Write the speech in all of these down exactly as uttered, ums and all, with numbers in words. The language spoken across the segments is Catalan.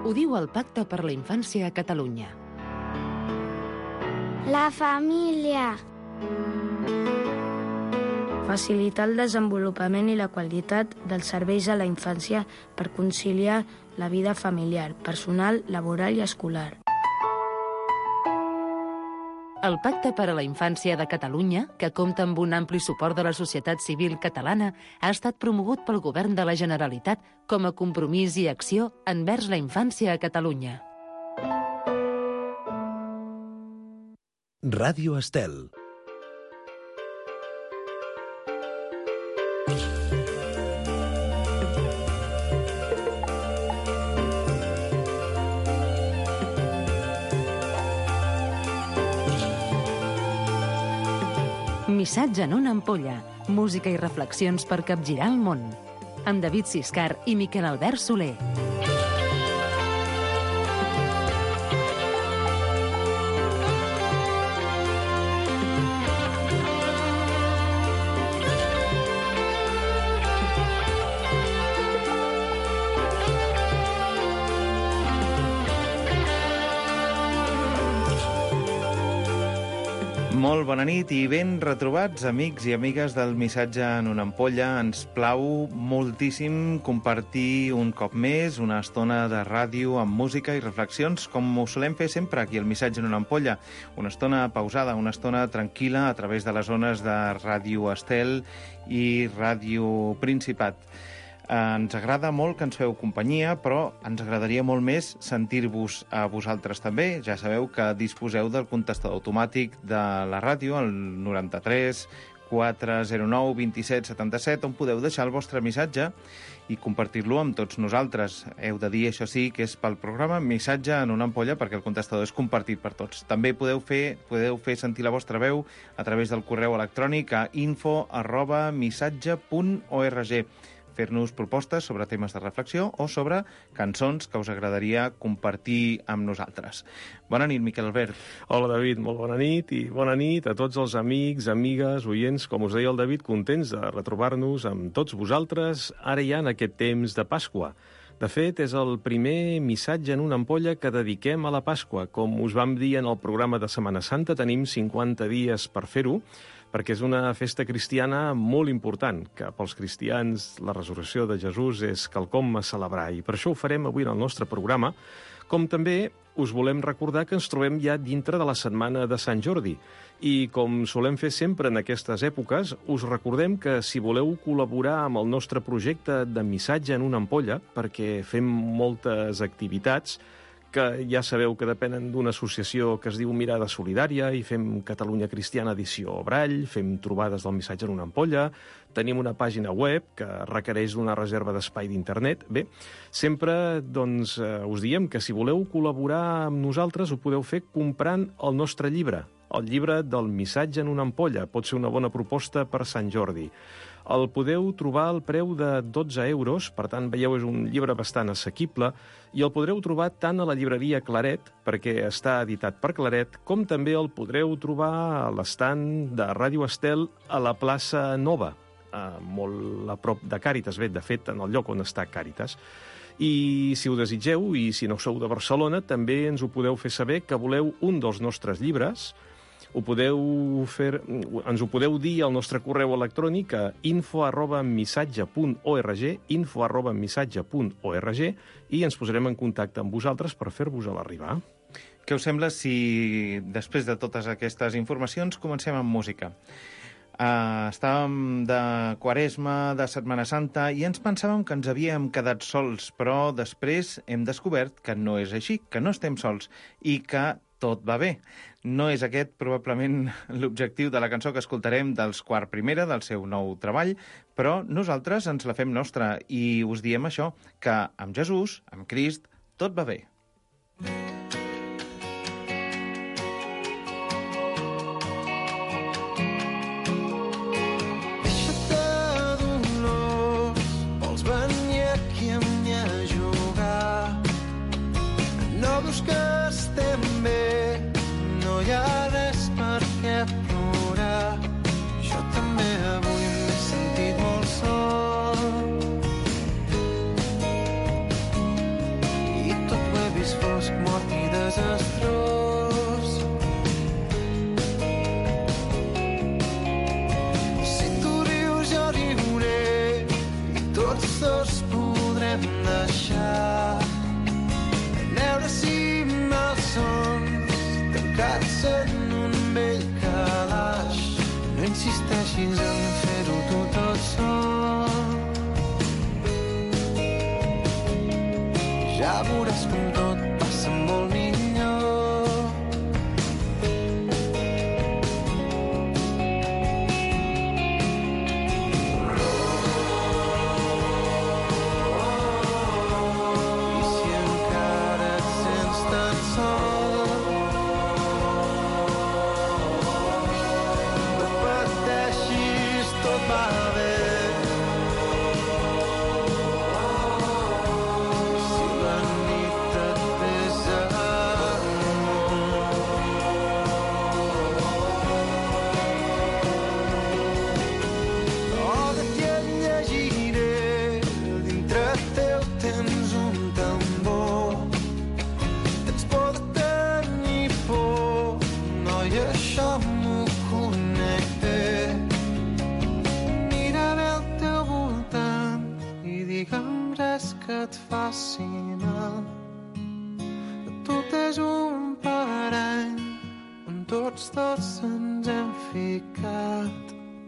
Ho diu el Pacte per la Infància a Catalunya. La família. Facilitar el desenvolupament i la qualitat dels serveis a la infància per conciliar la vida familiar, personal, laboral i escolar. El Pacte per a la Infància de Catalunya, que compta amb un ampli suport de la societat civil catalana, ha estat promogut pel Govern de la Generalitat com a compromís i acció envers la infància a Catalunya. Ràdio Estel. Missatge en una ampolla, música i reflexions per capgirar el món. Amb David Siscar i Miquel Albert Soler. Molt bona nit i ben retrobats, amics i amigues del Missatge en una ampolla. Ens plau moltíssim compartir un cop més una estona de ràdio amb música i reflexions, com ho solem fer sempre aquí al Missatge en una ampolla. Una estona pausada, una estona tranquil·la a través de les zones de Ràdio Estel i Ràdio Principat. Ens agrada molt que ens feu companyia, però ens agradaria molt més sentir-vos a vosaltres també. Ja sabeu que disposeu del contestador automàtic de la ràdio, el noranta-tres quatre zero nou vint set setanta-set, on podeu deixar el vostre missatge i compartir-lo amb tots nosaltres. Heu de dir, això sí, que és pel programa Missatge en una ampolla, perquè el contestador és compartit per tots. També podeu fer, podeu fer sentir la vostra veu a través del correu electrònic a info arroba missatge punt org. Fer-nos propostes sobre temes de reflexió o sobre cançons que us agradaria compartir amb nosaltres. Bona nit, Miquel Albert. Hola, David, molt bona nit i bona nit a tots els amics, amigues, oients, com us deia el David, contents de retrobar-nos amb tots vosaltres ara ja en aquest temps de Pasqua. De fet, és el primer missatge en una ampolla que dediquem a la Pasqua. Com us vam dir en el programa de Setmana Santa, tenim cinquanta dies per fer-ho, perquè és una festa cristiana molt important, que pels cristians la resurrecció de Jesús és quelcom a celebrar, i per això ho farem avui en el nostre programa, com també us volem recordar que ens trobem ja dintre de la setmana de Sant Jordi, i com solem fer sempre en aquestes èpoques, us recordem que si voleu col·laborar amb el nostre projecte de Missatge en una ampolla, perquè fem moltes activitats, que ja sabeu que depenen d'una associació que es diu Mirada Solidària, i fem Catalunya Cristiana edició Brall, fem trobades del missatge en una ampolla, tenim una pàgina web que requereix una reserva d'espai d'internet. Bé, sempre doncs, us diem que si voleu col·laborar amb nosaltres ho podeu fer comprant el nostre llibre, el llibre del missatge en una ampolla. Pot ser una bona proposta per Sant Jordi. El podeu trobar al preu de dotze euros, per tant, veieu, és un llibre bastant assequible, i el podreu trobar tant a la llibreria Claret, perquè està editat per Claret, com també el podreu trobar a l'estand de Ràdio Estel a la plaça Nova, eh, molt a prop de Càritas, bé, de fet, en el lloc on està Càritas. I si ho desitgeu, i si no sou de Barcelona, també ens ho podeu fer saber que voleu un dels nostres llibres. Ho podeu fer, ens ho podeu dir al nostre correu electrònic a info arroba missatge punt org, info arroba missatge punt org, i ens posarem en contacte amb vosaltres per fer-vos-a l'arribar. Què us sembla si, després de totes aquestes informacions, comencem amb música? Uh, estàvem de Quaresma, de Setmana Santa, i ens pensàvem que ens havíem quedat sols, però després hem descobert que no és així, que no estem sols, i que tot va bé. No és aquest, probablement, l'objectiu de la cançó que escoltarem dels Quart Primera, del seu nou treball, però nosaltres ens la fem nostra i us diem això, que amb Jesús, amb Crist, tot va bé. Tot tots dos podrem deixar veure si malsons tancats en un vell calaix. No insisteixis en fer-ho tu tot sol, ja veuràs com tot passa molt millor. I si encara et sents tan sol, no pateixis, tot va bé. Si la nit et pesa, oh, de ti et llegiré, dintre teu tens un tambor. Tens por de tenir por, noi, això m'ho conec bé. Mira bé al teu voltant i digue'm res que et faci mal. Tot és un parany on tots dos ens hem ficat.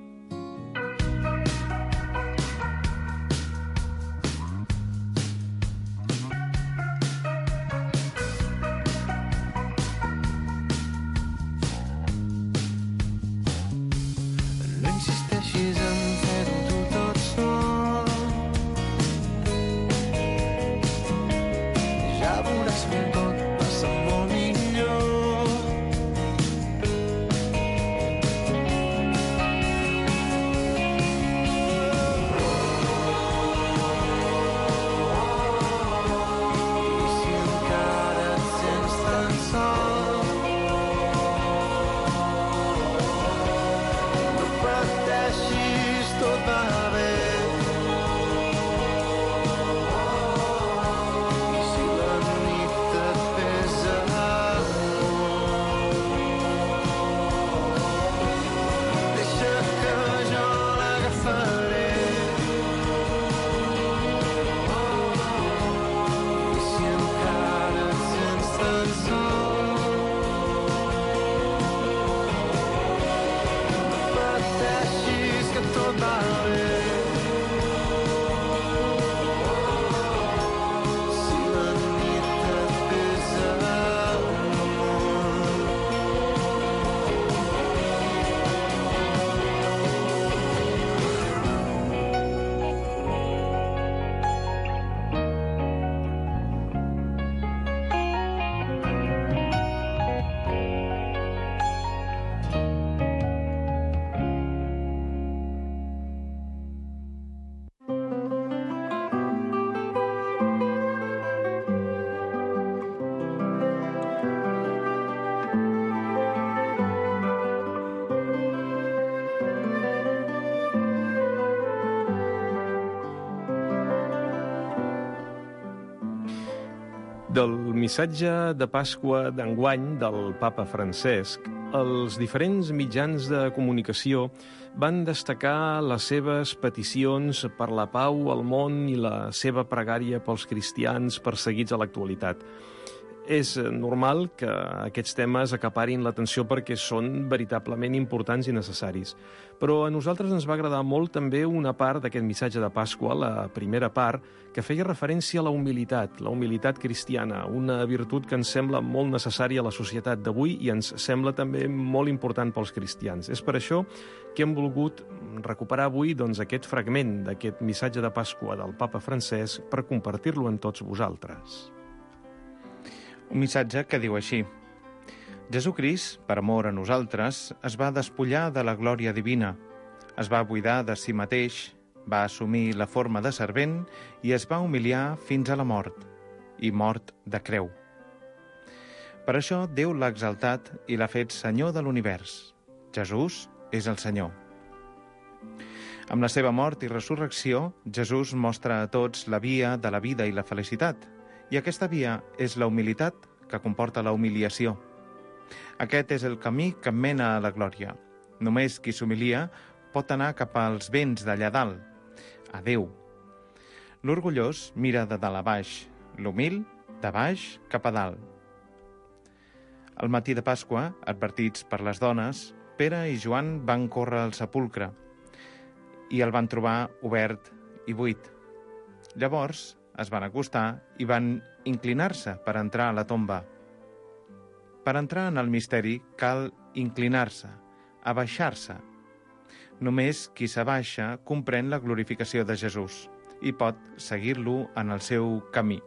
No insisteixis en fer-ho tu tot sol, ja veuràs com tot passa molt millor. I si encara et sents tan sol, no pateixis, tot va bé. I si la nit et pesa, deixa que jo l'agafaré. I si encara et sents tan sol, no pateixis, que tot va bé. Si la nit et pesa, Del missatge de Pasqua d'enguany del papa Francesc, els diferents mitjans de comunicació van destacar les seves peticions per la pau al món i la seva pregària pels cristians perseguits a l'actualitat. És normal que aquests temes acaparin l'atenció perquè són veritablement importants i necessaris. Però a nosaltres ens va agradar molt també una part d'aquest missatge de Pasqua, la primera part, que feia referència a la humilitat, la humilitat cristiana, una virtut que ens sembla molt necessària a la societat d'avui i ens sembla també molt important pels cristians. És per això que hem volgut recuperar avui doncs, aquest fragment d'aquest missatge de Pasqua del papa Francesc per compartir-lo amb tots vosaltres. Un missatge que diu així: Jesucrist, per amor a nosaltres, es va despullar de la glòria divina, es va buidar de si mateix, va assumir la forma de servent i es va humiliar fins a la mort, i mort de creu. Per això Déu l'ha exaltat i l'ha fet Senyor de l'univers. Jesús és el Senyor. Amb la seva mort i resurrecció, Jesús mostra a tots la via de la vida i la felicitat, i aquesta via és la humilitat que comporta la humiliació. Aquest és el camí que mena a la glòria. Només qui s'humilia pot anar cap als vents d'allà dalt, a Déu. L'orgullós mira de dalt a baix, l'humil de baix cap a dalt. Al matí de Pasqua, advertits per les dones, Pere i Joan van córrer al sepulcre i el van trobar obert i buit. Llavors es van acostar i van inclinar-se per entrar a la tomba. Per entrar en el misteri cal inclinar-se, abaixar-se. Només qui s'abaixa comprèn la glorificació de Jesús i pot seguir-lo en el seu camí.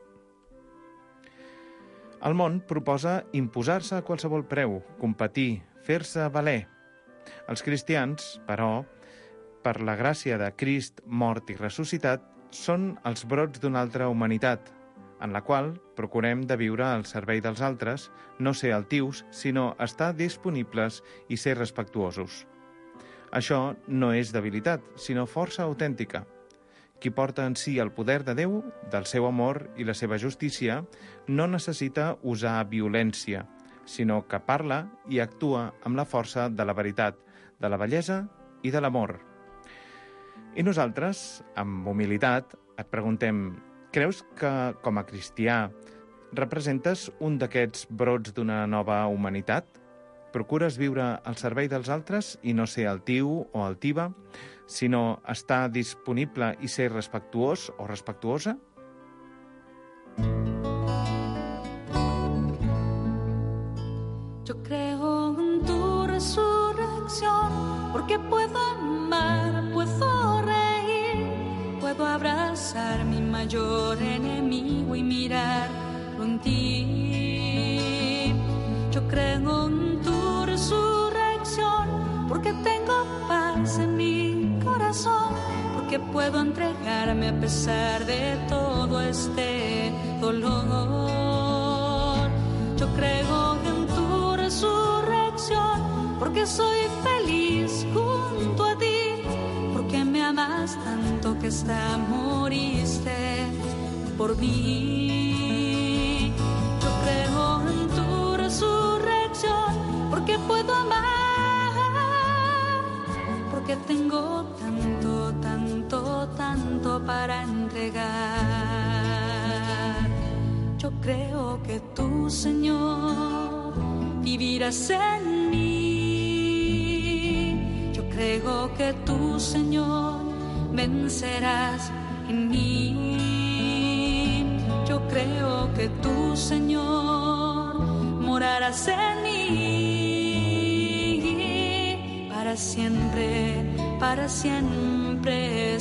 El món proposa imposar-se a qualsevol preu, competir, fer-se valer. Els cristians, però, per la gràcia de Crist mort i ressuscitat, són els brots d'una altra humanitat, en la qual procurem de viure al servei dels altres, no ser altius, sinó estar disponibles i ser respectuosos. Això no és debilitat, sinó força autèntica. Qui porta en si el poder de Déu, del seu amor i la seva justícia, no necessita usar violència, sinó que parla i actua amb la força de la veritat, de la bellesa i de l'amor. I nosaltres, amb humilitat, et preguntem: creus que, com a cristià, representes un d'aquests brots d'una nova humanitat? Procures viure al servei dels altres i no ser altiu o altiva, sinó estar disponible i ser respectuós o respectuosa? Yo creo en tu resurrección, porque puedo amar, puedo reír, puedo abrazar mi mayor enemigo y mirarlo en ti. Yo creo en tu resurrección, porque tengo paz en mi corazón, porque puedo entregarme a pesar de todo este dolor. Yo creo en tu resurrección, porque soy feliz junto a ti, porque me amas tanto que hasta moriste por mí. Yo creo en tu resurrección, porque puedo amar, porque tengo tanto, tanto, tanto para entregar. Yo creo que tú, Señor, vivirás en mí. Yo creo que tú, Señor, vencerás en mí. Yo creo que tú, Señor, morarás en mí. Para siempre, para siempre,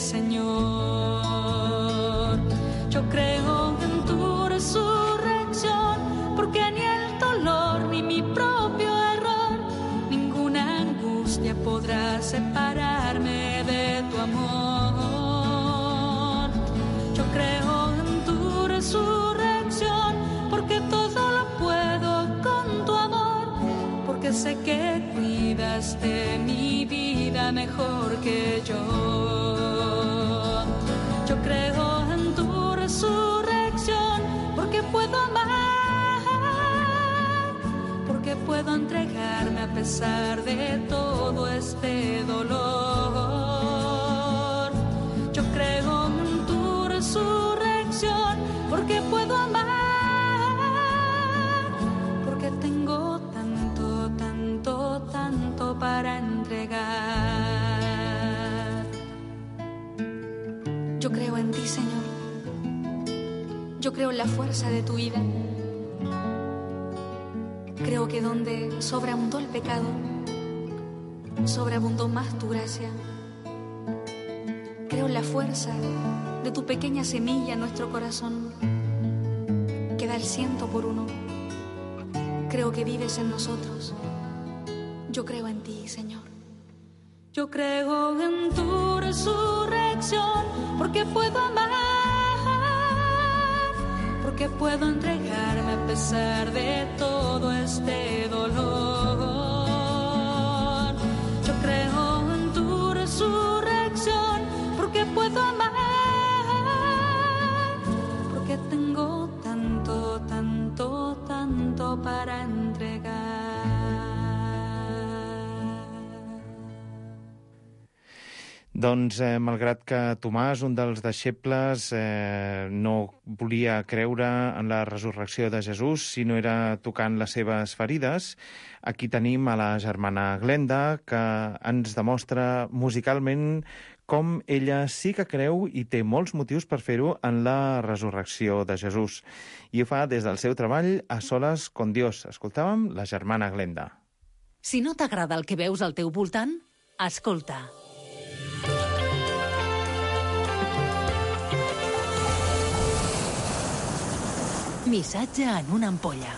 Señor. Yo creo en tu resurrección, porque ni el dolor ni mi propio error, ninguna angustia podrá separarme de tu amor. Yo creo en tu resurrección, porque todo lo puedo con tu amor, porque sé que cuidas de mi vida mejor que yo. Yo creo en tu resurrección, porque puedo amar, porque puedo entregarme a pesar de todo este dolor. Yo creo en tu resurrección, porque puedo amar, porque tengo tanto, tanto, tanto para entregar. Yo creo en ti, Señor. Yo creo en la fuerza de tu vida. Creo que donde sobreabundó el pecado, sobreabundó más tu gracia. Creo en la fuerza de tu pequeña semilla en nuestro corazón, que da el ciento por uno. Creo que vives en nosotros. Yo creo en ti, Señor. Yo creo en tu resurrección, porque puedo amar, porque puedo entregarme a pesar de todo este dolor. Yo creo en tu resurrección, porque puedo amar, porque tengo tanto, tanto, tanto para entregar. Doncs, eh, malgrat que Tomàs, un dels deixebles, eh, no volia creure en la resurrecció de Jesús si no era tocant les seves ferides, aquí tenim a la germana Glenda, que ens demostra musicalment com ella sí que creu i té molts motius per fer-ho en la resurrecció de Jesús. I ho fa des del seu treball A solas con Dios. Escoltàvem la germana Glenda. Si no t'agrada el que veus al teu voltant, escolta. Missatge en una ampolla.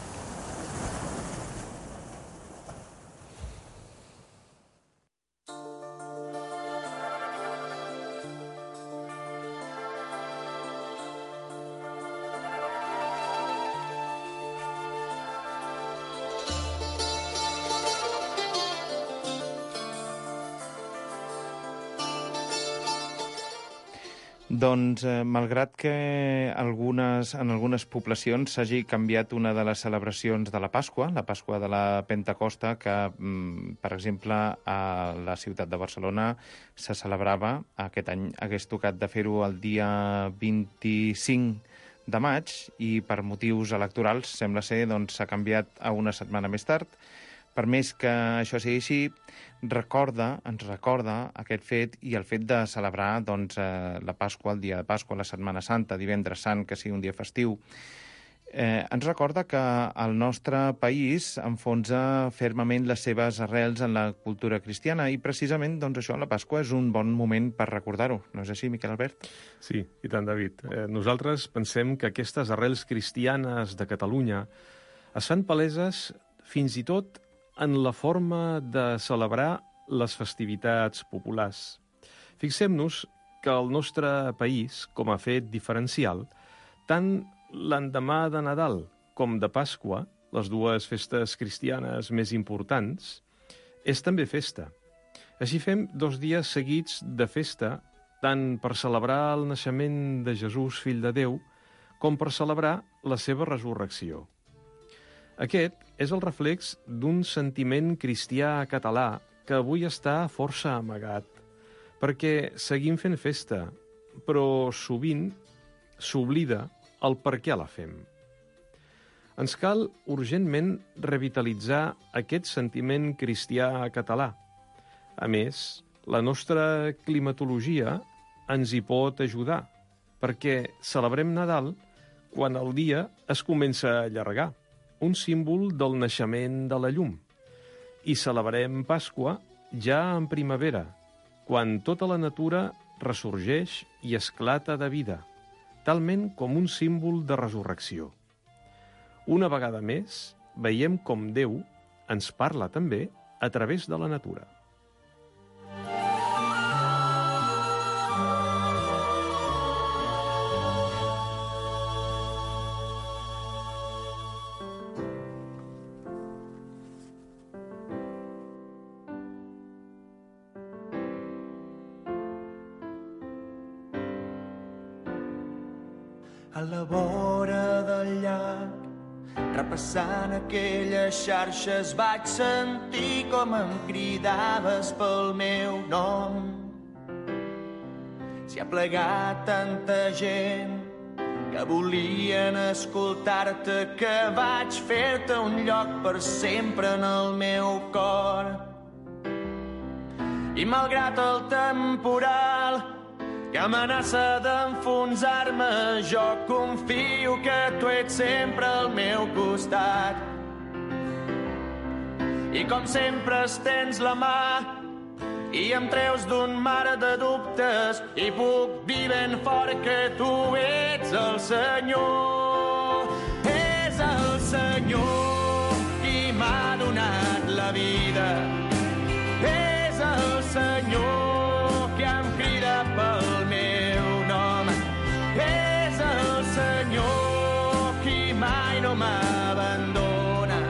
Doncs, eh, malgrat que algunes, en algunes poblacions s'hagi canviat una de les celebracions de la Pasqua, la Pasqua de la Pentecosta, que, mm, per exemple, a la ciutat de Barcelona se celebrava, aquest any hagués tocat de fer-ho el dia vint-i-cinc de maig, i per motius electorals, sembla ser, doncs s'ha canviat a una setmana més tard. Per més que això sigui així, recorda, ens recorda aquest fet i el fet de celebrar doncs, eh, la Pasqua, el dia de Pasqua, la Setmana Santa, divendres sant, que sigui un dia festiu. Eh, ens recorda que el nostre país enfonsa fermament les seves arrels en la cultura cristiana i precisament doncs, això, la Pasqua, és un bon moment per recordar-ho. No és així, Miquel Albert? Sí, i tant, David. Eh, nosaltres pensem que aquestes arrels cristianes de Catalunya es fan paleses fins i tot en la forma de celebrar les festivitats populars. Fixem-nos que el nostre país, com a fet diferencial, tant l'endemà de Nadal com de Pasqua, les dues festes cristianes més importants, és també festa. Així fem dos dies seguits de festa, tant per celebrar el naixement de Jesús, fill de Déu, com per celebrar la seva resurrecció. Aquest és el reflex d'un sentiment cristià català que avui està força amagat, perquè seguim fent festa, però sovint s'oblida el per què la fem. Ens cal urgentment revitalitzar aquest sentiment cristià català. A més, la nostra climatologia ens hi pot ajudar, perquè celebrem Nadal quan el dia es comença a allargar, un símbol del naixement de la llum. I celebrem Pasqua ja en primavera, quan tota la natura ressorgeix i esclata de vida, talment com un símbol de resurrecció. Una vegada més, veiem com Déu ens parla també a través de la natura. A la vora del llac, repassant aquelles xarxes, vaig sentir com em cridaves pel meu nom. S'hi ha plegat tanta gent que volien escoltar-te, que vaig fer-te un lloc per sempre en el meu cor. I malgrat el temporal que amenaça d'enfonsar-me, jo confio que tu ets sempre al meu costat. I com sempre estens la mà i em treus d'un mar de dubtes, i puc dir ben fort que tu ets el Senyor. És el Senyor qui m'ha donat la vida. És el Senyor que em crida pel meu nom. És el Senyor qui mai no m'abandona.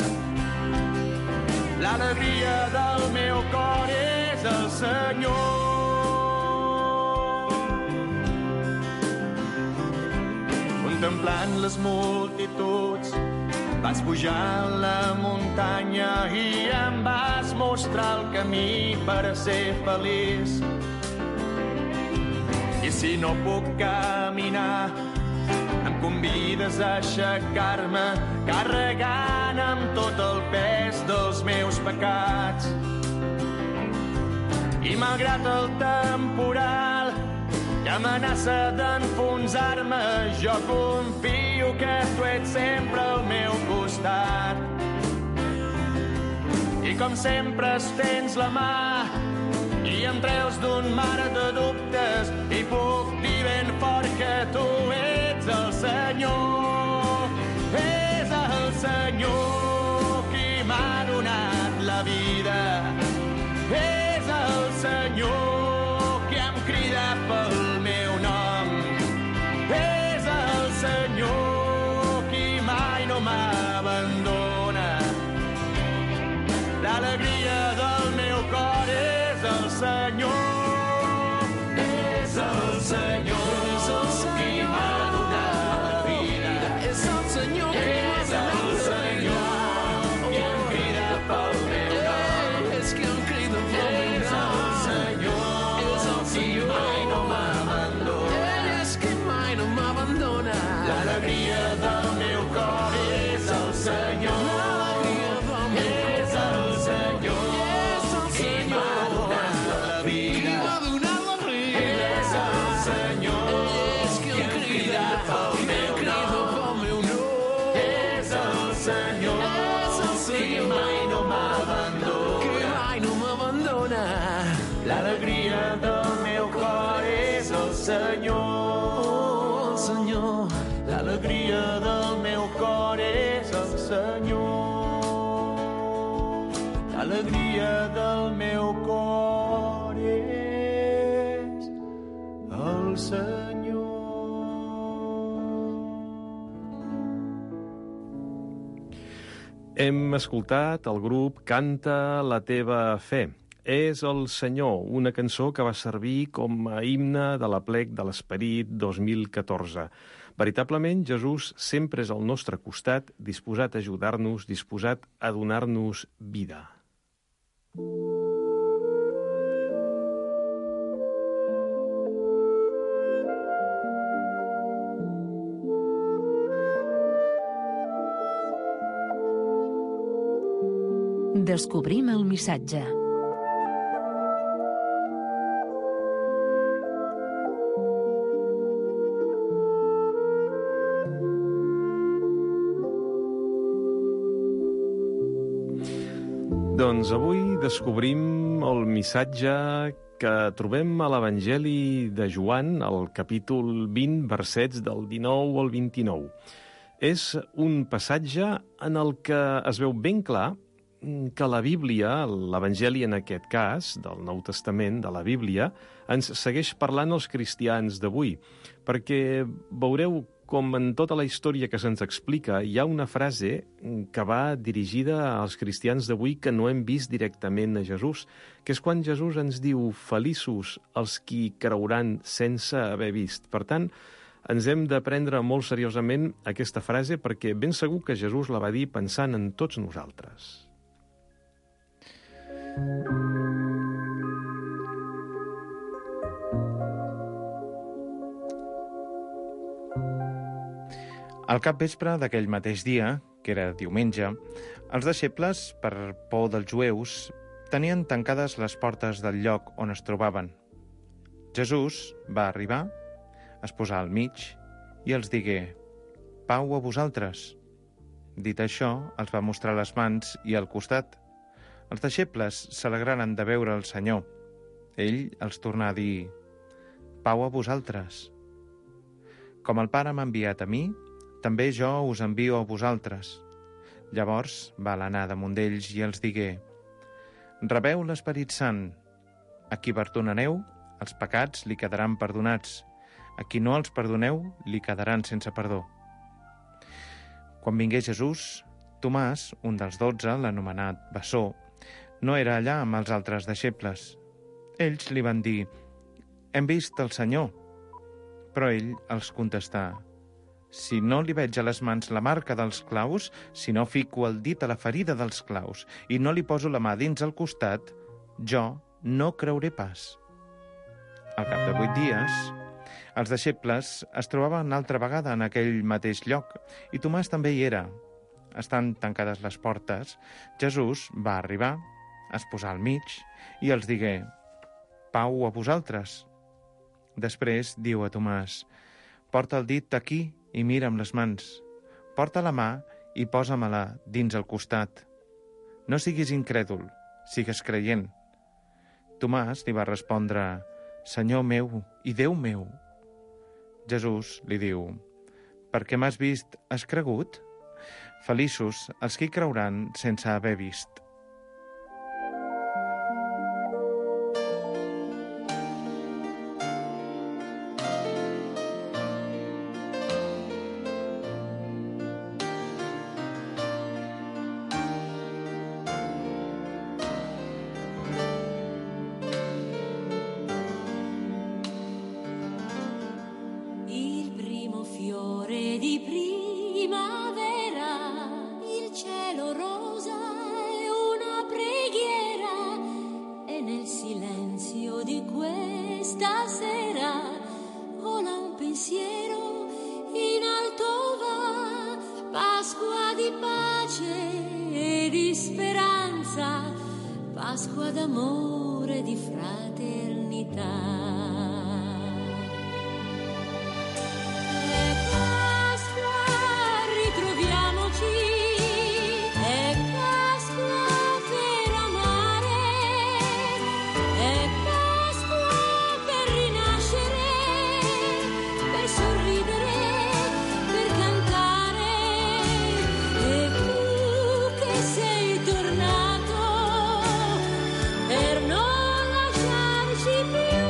L'alegria del meu cor és el Senyor. Contemplant les multituds, vas pujar a la muntanya i em vas mostrar el camí per ser feliç. I si no puc caminar, em convides a aixecar-me, carregant amb tot el pes dels meus pecats. I malgrat el temporal que amenaça d'enfonsar-me, jo confio que tu ets sempre al meu costat. I com sempre estens la mà i em treus d'un mar de dubtes i puc dir ben fort que tu ets el Senyor. És el Senyor qui m'ha donat la vida. És el Senyor qui em crida pel meu nom. És el Senyor qui mai no m'abandona. L'alegria del meu cor és el Senyor. És el Senyor qui m'ha donat la vida. És el Senyor és el Senyor qui em crida pel meu nom. És qui em crida pel meu nom. És el Senyor és el qui mai no m'abandona. Ell és qui mai no m'abandona. L'alegria del meu cor és el Senyor. L'alegria del meu cor és el Senyor, el Senyor. L'alegria del meu cor és el Senyor. L'alegria del meu cor és el Senyor. Hem escoltat el grup Canta la teva fe. És el Senyor, una cançó que va servir com a himne de l'Aplec de l'Esperit dos mil catorze. Veritablement, Jesús sempre és al nostre costat, disposat a ajudar-nos, disposat a donar-nos vida. Descobrim el missatge. Doncs avui descobrim el missatge que trobem a l'Evangeli de Joan, al capítol vint, versets del dinou al vint-i-nou. És un passatge en el que es veu ben clar que la Bíblia, l'Evangeli en aquest cas, del Nou Testament, de la Bíblia, ens segueix parlant als cristians d'avui, perquè veureu com en tota la història que se'ns explica hi ha una frase que va dirigida als cristians d'avui que no hem vist directament a Jesús, que és quan Jesús ens diu «Feliços els qui creuran sense haver vist». Per tant, ens hem de prendre molt seriosament aquesta frase perquè ben segur que Jesús la va dir pensant en tots nosaltres. Al capvespre d'aquell mateix dia, que era diumenge, els deixebles, per por dels jueus, tenien tancades les portes del lloc on es trobaven. Jesús va arribar, es posà al mig i els digué «Pau a vosaltres». Dit això, els va mostrar les mans i al costat. Els deixebles s'alegraren de veure el Senyor. Ell els tornà a dir «Pau a vosaltres». Com el Pare m'ha enviat a mi, també jo us envio a vosaltres. Llavors va anar damunt d'ells i els digué «Rebeu l'Esperit Sant. A qui perdonareu, els pecats li quedaran perdonats. A qui no els perdoneu, li quedaran sense perdó». Quan vingué Jesús, Tomàs, un dels dotze, l'anomenat Bessó, no era allà amb els altres deixebles. Ells li van dir «Hem vist el Senyor». Però ell els contestà «Si no li veig a les mans la marca dels claus, si no fico el dit a la ferida dels claus i no li poso la mà dins el costat, jo no creuré pas». Al cap de vuit dies, Els deixebles es trobaven altra vegada en aquell mateix lloc i Tomàs també hi era. Estant tancades les portes, Jesús va arribar, es posà al mig i els digué: «Pau a vosaltres». Després diu a Tomàs: «Porta el dit aquí i mira'm les mans. Porta la mà i posa-me-la dins el costat. No siguis incrèdul, sigues creient». Tomàs li va respondre: «Senyor meu i Déu meu». Jesús li diu: «Perquè m'has vist, has cregut? Feliços els que hi creuran sense haver vist». Pasqua d'amore e di fraternità. È Pasqua, ritroviamoci, è Pasqua per amare, è Pasqua per rinascere, per sorridere, per cantare. E tu che sei tornato per non lasciarci più,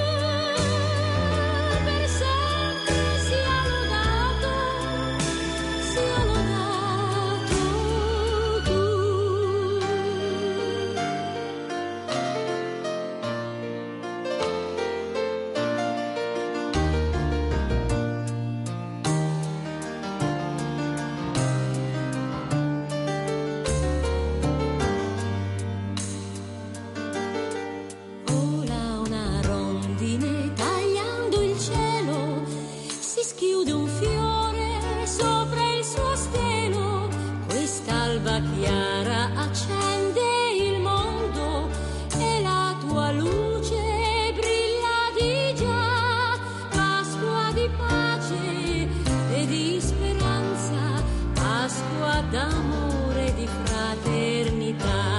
per sempre sia lodato, sia lodato tu. Vola una rondine tagliando il cielo, si schiude un fiore sopra il suo stelo. Quest'alba chiara accende il mondo e la tua luce brilla di già. Pasqua di pace e di speranza, Pasqua d'amore e di fraternità.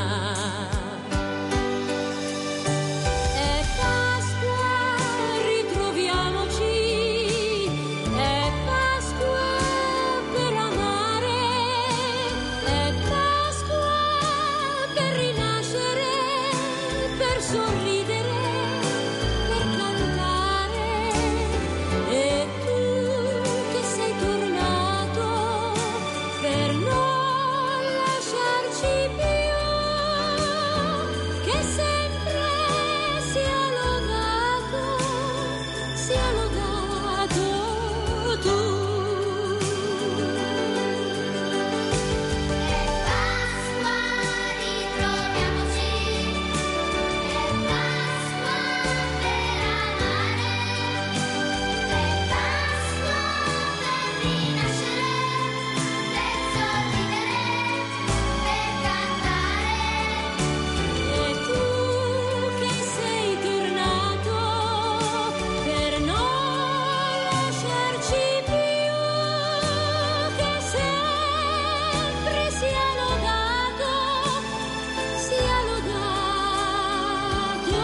È Pasqua, ritroviamoci, è Pasqua per amare, è Pasqua per rinascere, per sorridere, per cantare. E tu che sei tornato per non lasciarci più, che sempre sia lodato, sia lodato tu. È Pasqua, ritroviamoci, è Pasqua per amare, è Pasqua per rinascere, per sorridere, per cantare. E tu che sei tornato per non lasciarci più, che sempre sia lodato, sia lodato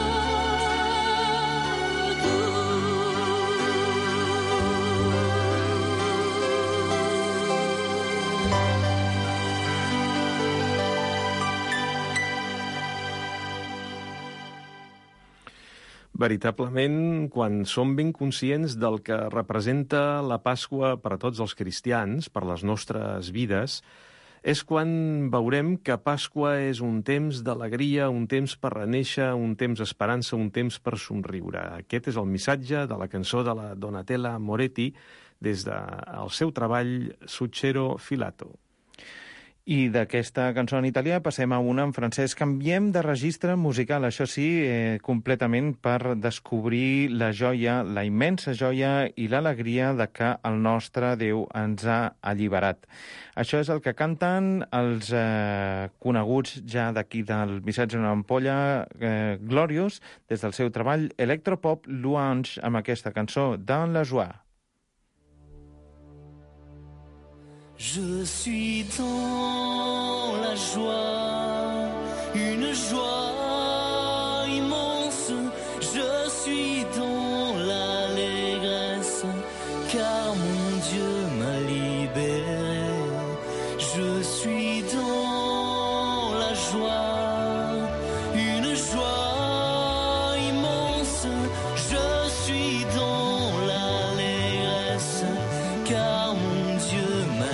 Veritablement, quan som ben conscients del que representa la Pasqua per a tots els cristians, per les nostres vides, és quan veurem que Pasqua és un temps d'alegria, un temps per renéixer, un temps d'esperança, un temps per somriure. Aquest és el missatge de la cançó de la Donatella Moretti des del seu treball Succero Filato. I d'aquesta cançó en italià passem a una en francès. Canviem de registre musical, això sí, eh, completament per descobrir la joia, la immensa joia i l'alegria de que el nostre Déu ens ha alliberat. Això és el que canten els eh, coneguts ja d'aquí del Missatge en una ampolla, eh, Glorious, des del seu treball Electropop Louange, amb aquesta cançó, Dans la joie. Je suis dans la joie, une joie immense. Je suis dans l'allégresse, car mon Dieu m'a libéré. Je suis dans la joie, une joie immense. Je suis dans l'allégresse, car mon Dieu m'a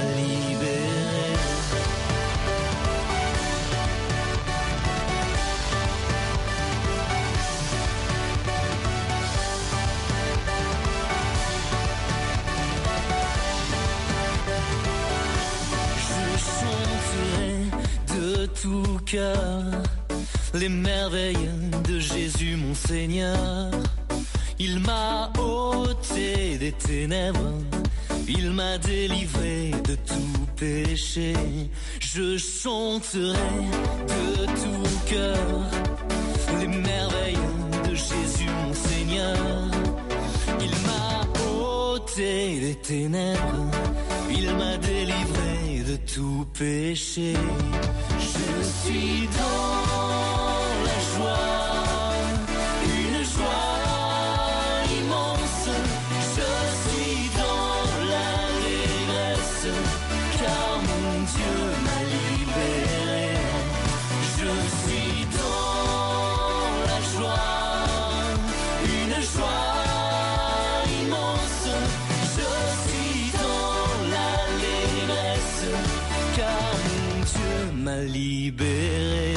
tout cœur les merveilles de Jésus mon Seigneur. Il m'a ôté des ténèbres, il m'a délivré de tout péché. Je chanterai de tout cœur les merveilles de Jésus mon Seigneur. Il m'a ôté des ténèbres, il m'a délivré de tout péché. Je suis dans la joie, une joie immense. Je suis dans l'allégresse, car mon Dieu m'a libéré. Je suis dans la joie, une joie immense. Je suis dans l'allégresse, car mon Dieu m'a libéré.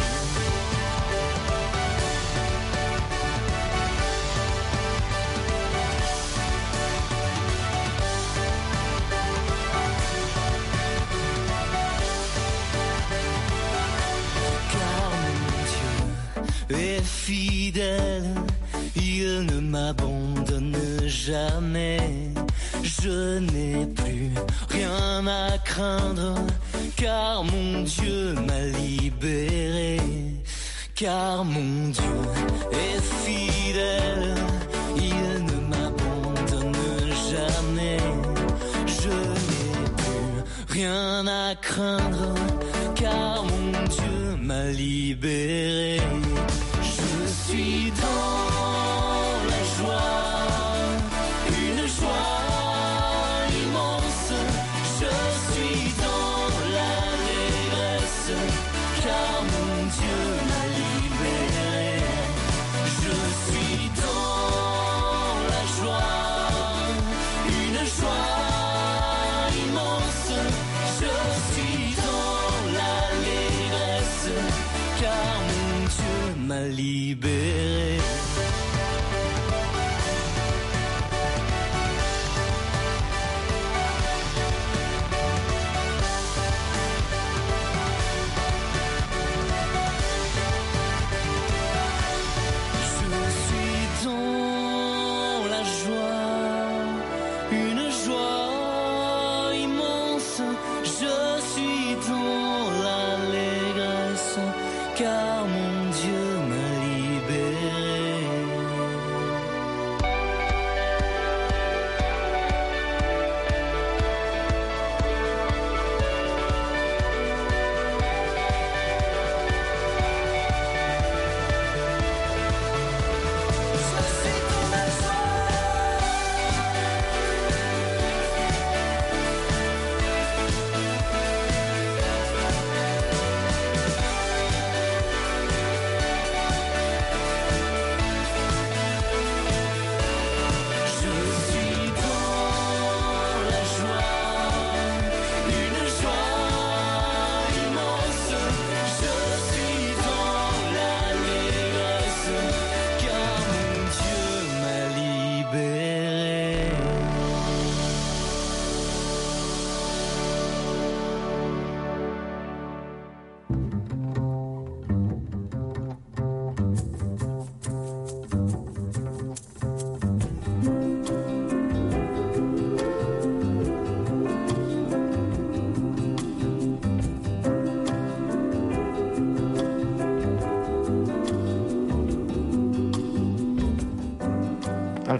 Car mon Dieu est fidèle, il ne m'abandonne jamais. Je n'ai plus rien à craindre, car mon Dieu m'a libéré. Car mon Dieu est fidèle, il ne m'abandonne jamais. Je n'ai plus rien à craindre, car mon Dieu m'a libéré. Je suis dans la joie, une joie immense. Je suis dans l'allégresse, car mon Dieu m'a libéré. Je suis dans la joie, une joie immense. Je suis dans l'allégresse, car mon Dieu m'a libéré.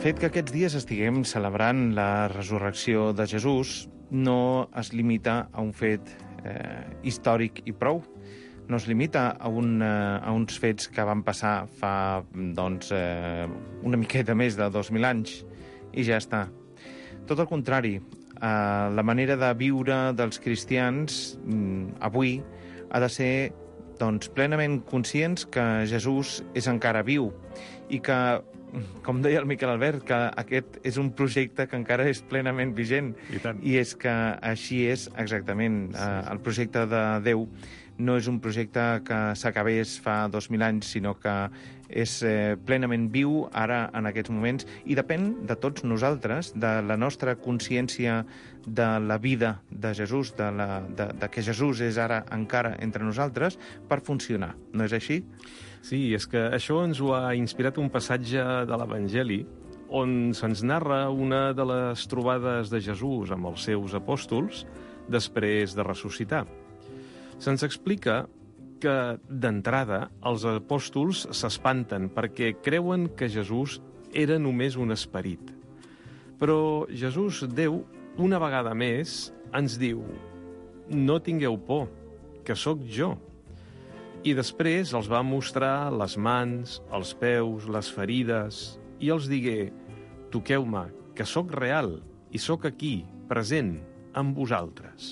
fet que aquests dies estiguem celebrant la resurrecció de Jesús no es limita a un fet eh, històric i prou. No es limita a, un, eh, a uns fets que van passar fa doncs, eh, una miqueta més de dos mil anys i ja està. Tot el contrari, eh, la manera de viure dels cristians mm, avui ha de ser doncs, plenament conscients que Jesús és encara viu i que, com deia el Miquel Albert, que aquest és un projecte que encara és plenament vigent. I tant. I és que així és exactament. Sí. Eh, el projecte de Déu no és un projecte que s'acabés fa dos mil anys, sinó que és eh, plenament viu ara, en aquests moments, i depèn de tots nosaltres, de la nostra consciència de la vida de Jesús, de, la, de, de que Jesús és ara encara entre nosaltres, per funcionar. No és així? Sí, és que això ens ho ha inspirat un passatge de l'Evangeli on se'ns narra una de les trobades de Jesús amb els seus apòstols després de ressuscitar. Se'ns explica que, d'entrada, els apòstols s'espanten perquè creuen que Jesús era només un esperit. Però Jesús, Déu, una vegada més, ens diu: no tingueu por, que sóc jo. I després els va mostrar les mans, els peus, les ferides, i els digué: toqueu-me, que sóc real i sóc aquí, present, amb vosaltres.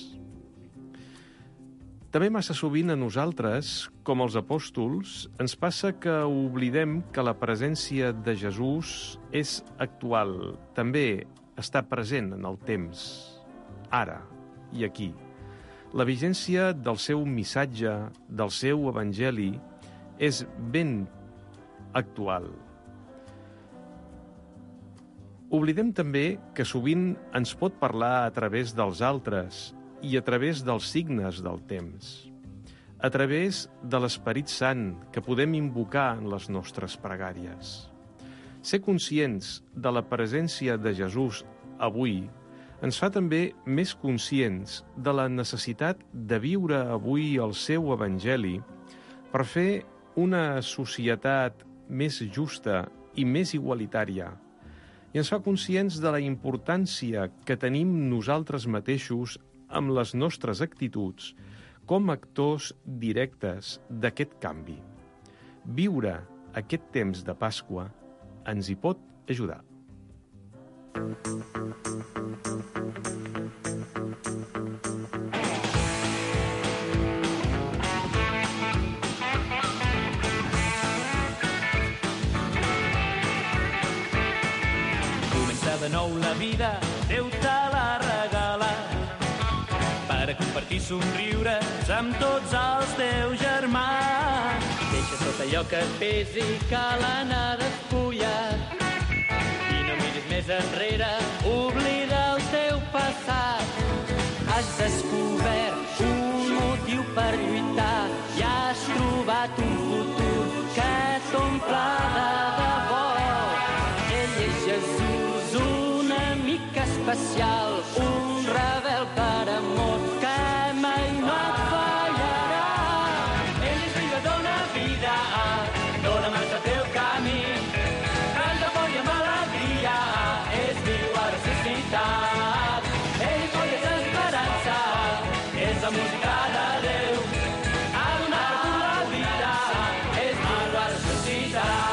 També massa sovint a nosaltres, com els apòstols, ens passa que oblidem que la presència de Jesús és actual, també està present en el temps, ara i aquí. La vigència del seu missatge, del seu evangeli, és ben actual. Oblidem també que sovint ens pot parlar a través dels altres i a través dels signes del temps, a través de l'Esperit Sant que podem invocar en les nostres pregàries. Ser conscients de la presència de Jesús avui ens fa també més conscients de la necessitat de viure avui el seu evangeli per fer una societat més justa i més igualitària. I ens fa conscients de la importància que tenim nosaltres mateixos amb les nostres actituds com a actors directes d'aquest canvi. Viure aquest temps de Pasqua ens hi pot ajudar. Comença de nou la vida, Déu te l'ha regalat per compartir somriures amb tots els teus germans. Deixa tot allò que et pesi, que l'anar despullat, i no miris més enrere, oblida el teu passat. Has descobert un motiu per lluitar i has trobat un futur que t'omple de debò. Ell és Jesús, un amic especial, un rebel per amor que mai no et fallarà. Ell és viu, dona vida, dona marxa al teu camí, canta fort i amb alegria, és viu, ha ressuscitat. Ell és fort i és esperança, és la música de Déu, ha donat tu la vida, és viu, ha ressuscitat.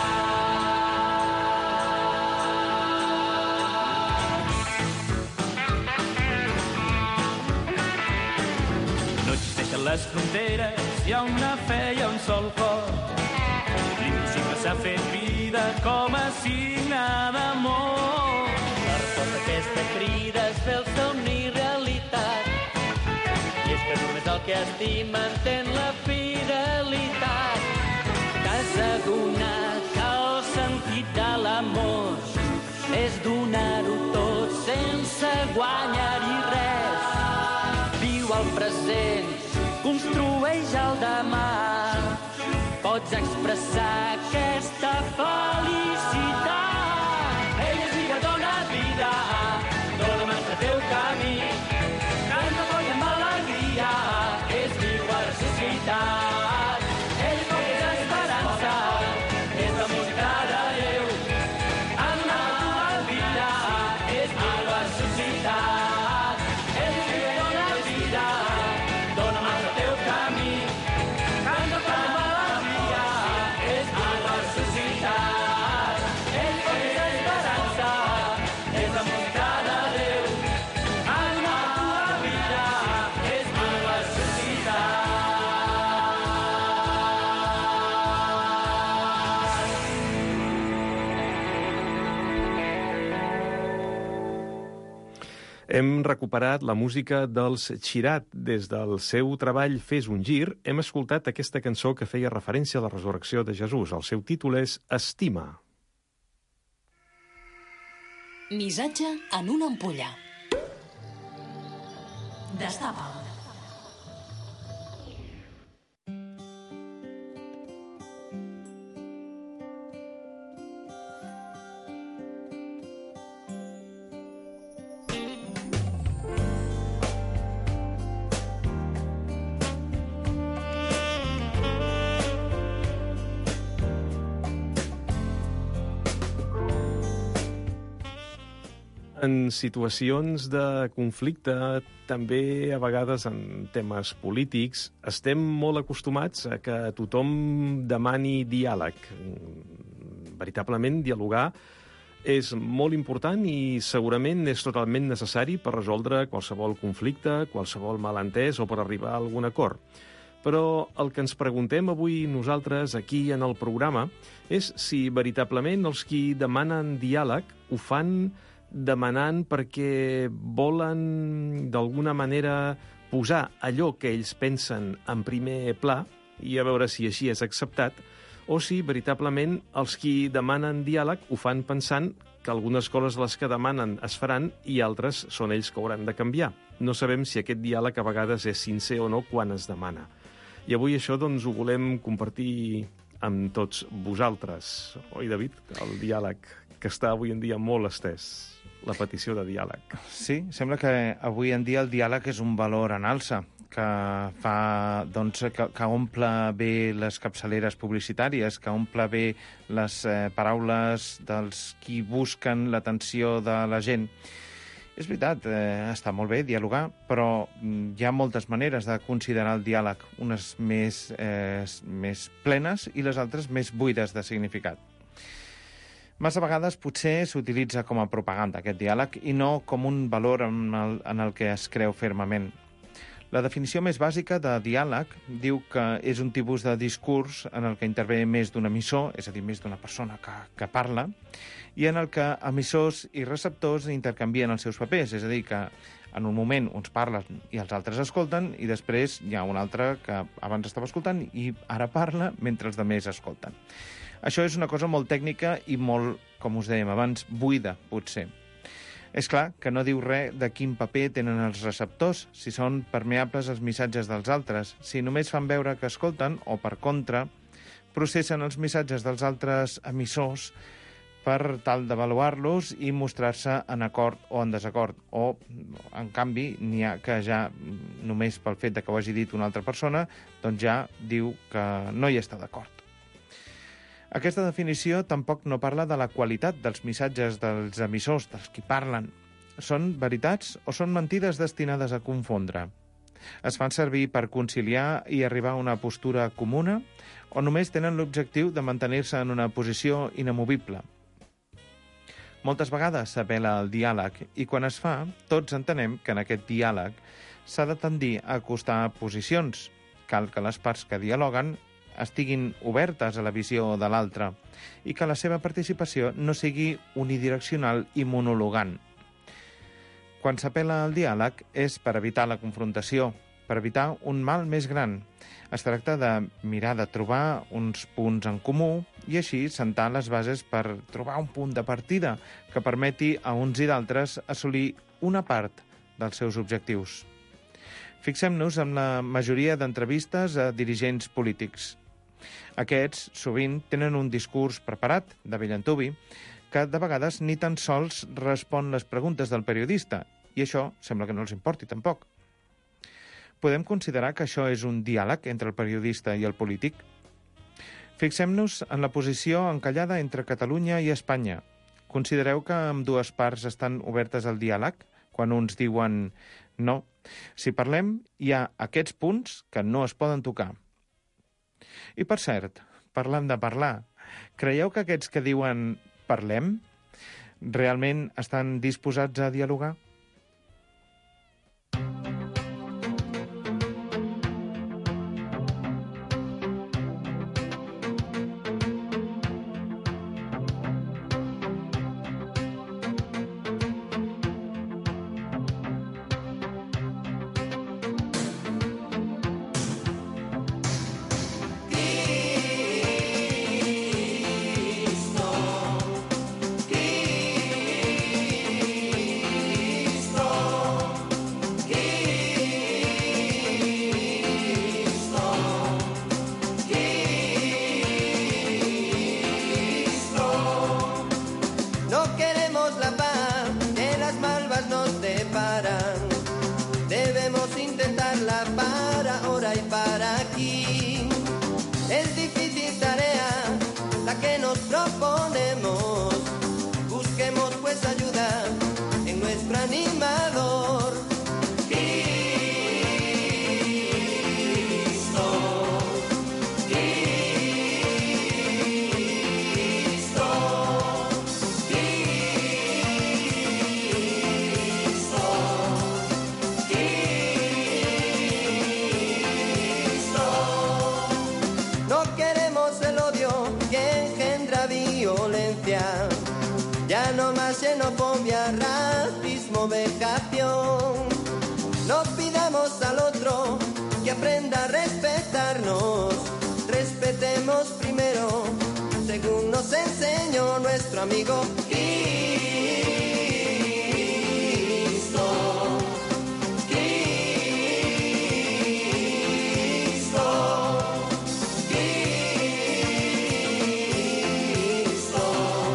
Les fronteres, hi ha una fe, hi ha un sol cor. L'impossible s'ha fet vida com a signe d'amor. La resposta a aquesta crida és fer el somni realitat. I és que només el que estima entén la fidelitat. T'has adonat que el sentit de l'amor és donar-ho tot sense guanyar-hi res. Viu el present, construeix el demà. Pots expressar aquesta felicitat. Ell és viu, dona vida, dona marxa al teu camí, canta fort i amb alegria, és viu, ha ressuscitat. Ell és fort i és esperança, és la música de Déu, ha donat tu la Hem recuperat la música dels Xirat. Des del seu treball Fes un gir, hem escoltat aquesta cançó que feia referència a la resurrecció de Jesús. El seu títol és Estima. Missatge en una ampolla. Destapa'l. En situacions de conflicte, també a vegades en temes polítics, estem molt acostumats a que tothom demani diàleg. Veritablement, dialogar és molt important i segurament és totalment necessari per resoldre qualsevol conflicte, qualsevol malentès o per arribar a algun acord. Però el que ens preguntem avui nosaltres aquí en el programa és si veritablement els qui demanen diàleg ho fan demanant perquè volen d'alguna manera posar allò que ells pensen en primer pla i a veure si així és acceptat, o si veritablement els qui demanen diàleg ho fan pensant que algunes coses les que demanen es faran i altres són ells que hauran de canviar. No sabem si aquest diàleg a vegades és sincer o no quan es demana. I avui això doncs ho volem compartir amb tots vosaltres. Oi, David? El diàleg que està avui en dia molt estès. La petició de diàleg. Sí, sembla que avui en dia el diàleg és un valor en alça, que fa, doncs, que, que omple bé les capçaleres publicitàries, que omple bé les eh, paraules dels qui busquen l'atenció de la gent. És veritat, eh, està molt bé dialogar, però hi ha moltes maneres de considerar el diàleg, unes més, eh, més plenes i les altres més buides de significat. Massa vegades potser s'utilitza com a propaganda aquest diàleg i no com un valor en el, en el que es creu fermament. La definició més bàsica de diàleg diu que és un tipus de discurs en el que intervé més d'un emissor, és a dir, més d'una persona que, que parla, i en el que emissors i receptors intercanvien els seus papers, és a dir, que en un moment uns parlen i els altres escolten i després hi ha un altre que abans estava escoltant i ara parla mentre els altres escolten. Això és una cosa molt tècnica i molt, com us dèiem abans, buida, potser. És clar que no diu res de quin paper tenen els receptors, si són permeables als missatges dels altres, si només fan veure que escolten o, per contra, processen els missatges dels altres emissors per tal d'avaluar-los i mostrar-se en acord o en desacord. O, en canvi, n'hi ha que ja, només pel fet de que ho hagi dit una altra persona, doncs ja diu que no hi està d'acord. Aquesta definició tampoc no parla de la qualitat dels missatges dels emissors, dels qui parlen. Són veritats o són mentides destinades a confondre? Es fan servir per conciliar i arribar a una postura comuna o només tenen l'objectiu de mantenir-se en una posició inamovible? Moltes vegades s'apel·la al diàleg i quan es fa, tots entenem que en aquest diàleg s'ha de tendir a acostar posicions. Cal que les parts que dialoguen estiguin obertes a la visió de l'altre i que la seva participació no sigui unidireccional i monologant. Quan s'apel·la al diàleg és per evitar la confrontació, per evitar un mal més gran. Es tracta de mirar de trobar uns punts en comú i així sentar les bases per trobar un punt de partida que permeti a uns i d'altres assolir una part dels seus objectius. Fixem-nos en la majoria d'entrevistes a dirigents polítics. Aquests, sovint, tenen un discurs preparat, de bell antuvi, que de vegades ni tan sols respon les preguntes del periodista, i això sembla que no els importi tampoc. Podem considerar que això és un diàleg entre el periodista i el polític? Fixem-nos en la posició encallada entre Catalunya i Espanya. Considereu que ambdues parts estan obertes al diàleg quan uns diuen no? Si parlem, hi ha aquests punts que no es poden tocar. I per cert, parlant de parlar, creieu que aquests que diuen parlem realment estan disposats a dialogar? compasión. No pidamos al otro que aprenda a respetarnos. Respetemos primero, según nos enseñó nuestro amigo Cristo. Cristo. Cristo.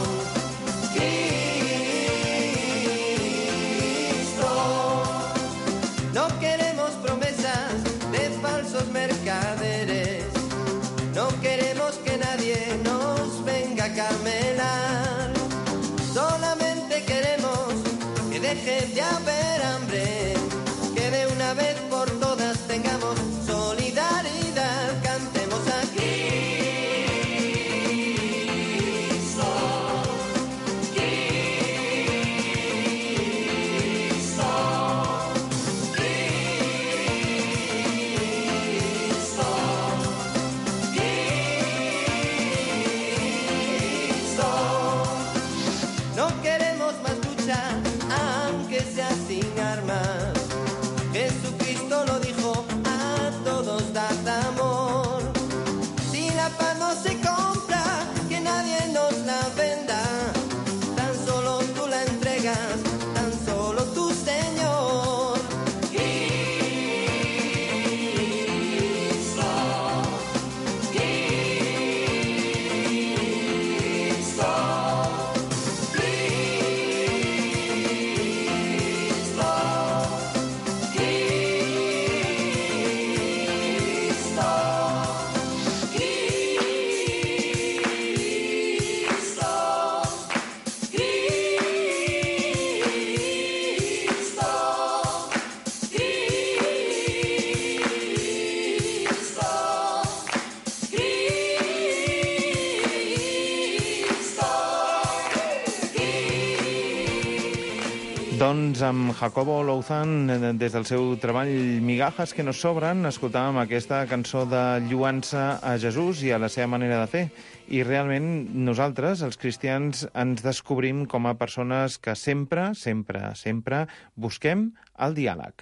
Cristo. No queremos promesas de falsos mercaderes. No queremos que nadie nos venga a camelar. Solamente queremos que deje de haber hambre, que de una vez por todas tengamos solidaridad. Cantemos a Cristo. Cristo. Cristo. No queremos más lucha, aunque sea sin armas. Jesucristo lo dijo, a todos dad amor. Si la paz no se compra, que nadie nos la venda. Tan solo tú la entregas, tan solo tu Señor. Cristo. Cristo. Doncs amb Jacobo Louzan, des del seu treball Migajas que nos sobren, escoltàvem aquesta cançó de lluança a Jesús i a la seva manera de fer. I realment nosaltres, els cristians, ens descobrim com a persones que sempre, sempre, sempre busquem el diàleg.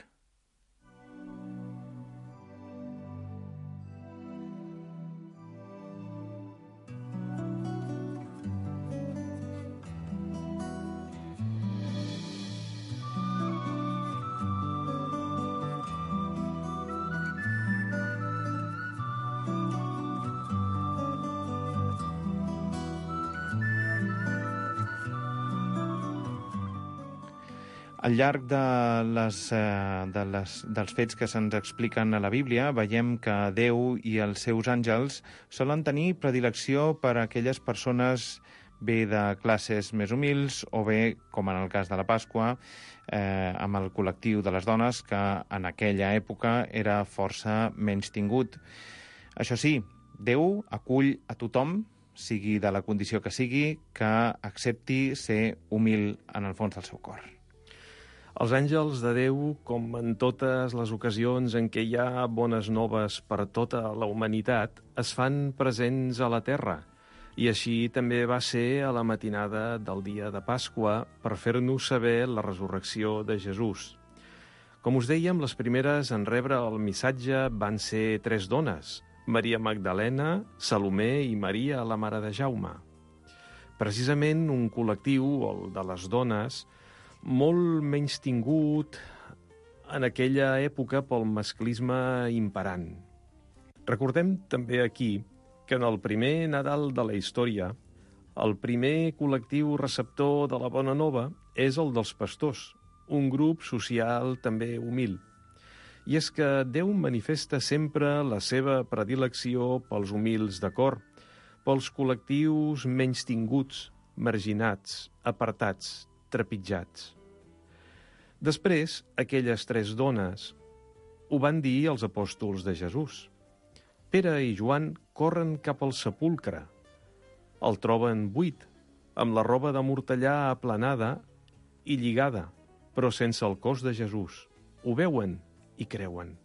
Al llarg de les, de les, dels fets que se'ns expliquen a la Bíblia, veiem que Déu i els seus àngels solen tenir predilecció per a aquelles persones bé de classes més humils o bé, com en el cas de la Pasqua, eh, amb el col·lectiu de les dones, que en aquella època era força menys tingut. Això sí, Déu acull a tothom, sigui de la condició que sigui, que accepti ser humil en el fons del seu cor. Els àngels de Déu, com en totes les ocasions en què hi ha bones noves per tota la humanitat, es fan presents a la terra. I així també va ser a la matinada del dia de Pasqua per fer-nos saber la resurrecció de Jesús. Com us dèiem, les primeres en rebre el missatge van ser tres dones, Maria Magdalena, Salomé i Maria, la mare de Jaume. Precisament un col·lectiu, el de les dones, molt menys tingut en aquella època pel masclisme imperant. Recordem també aquí que en el primer Nadal de la història, el primer col·lectiu receptor de la Bona Nova és el dels pastors, un grup social també humil. I és que Déu manifesta sempre la seva predilecció pels humils de cor, pels col·lectius menys tinguts, marginats, apartats, trepitjats. Després, aquelles tres dones ho van dir als apòstols de Jesús. Pere i Joan corren cap al sepulcre. El troben buit, amb la roba de mortellà aplanada i lligada, però sense el cos de Jesús. Ho veuen i creuen.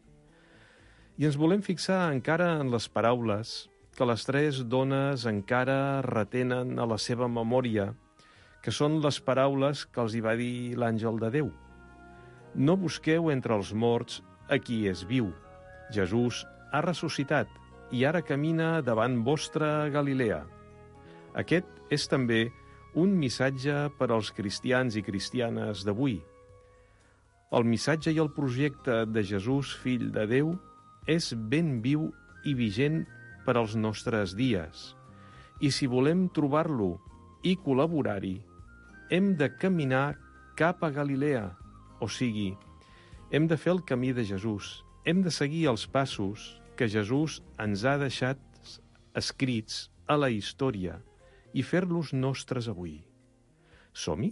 I ens volem fixar encara en les paraules que les tres dones encara retenen a la seva memòria, que són les paraules que els hi va dir l'àngel de Déu. No busqueu entre els morts a qui és viu. Jesús ha ressuscitat i ara camina davant vostre a Galilea. Aquest és també un missatge per als cristians i cristianes d'avui. El missatge i el projecte de Jesús, fill de Déu, és ben viu i vigent per als nostres dies. I si volem trobar-lo i col·laborar-hi, hem de caminar cap a Galilea, o sigui, hem de fer el camí de Jesús, hem de seguir els passos que Jesús ens ha deixat escrits a la història i fer-los nostres avui. Som-hi?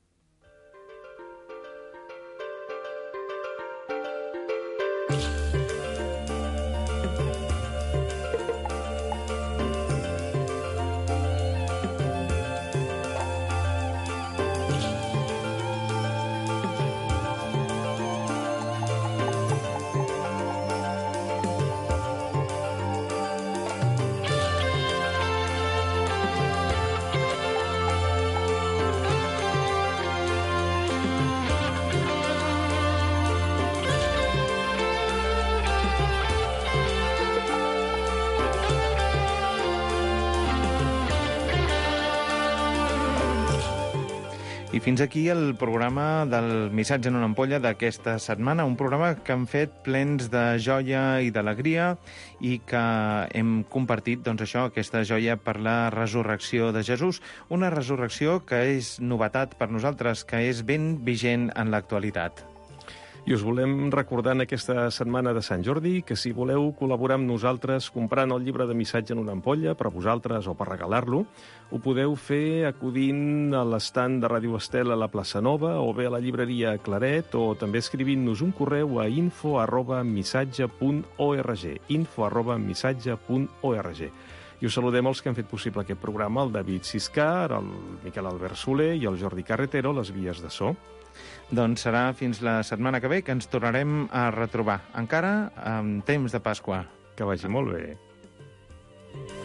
I fins aquí el programa del Missatge en una ampolla d'aquesta setmana, un programa que hem fet plens de joia i d'alegria i que hem compartit, doncs això, aquesta joia per la resurrecció de Jesús, una resurrecció que és novetat per nosaltres, que és ben vigent en l'actualitat. I us volem recordar en aquesta setmana de Sant Jordi que si voleu col·laborar amb nosaltres comprant el llibre de Missatge en una ampolla per a vosaltres o per regalar-lo, ho podeu fer acudint a l'estand de Ràdio Estel a la Plaça Nova o bé a la llibreria Claret o també escrivint-nos un correu a info arroba missatge punt org, info arroba missatge punt org. I us saludem els que han fet possible aquest programa, el David Siscar, el Miquel Albert Soler i el Jordi Carretero, les vies de so. Doncs serà fins la setmana que ve que ens tornarem a retrobar, encara en temps de Pasqua. Que vagi molt bé.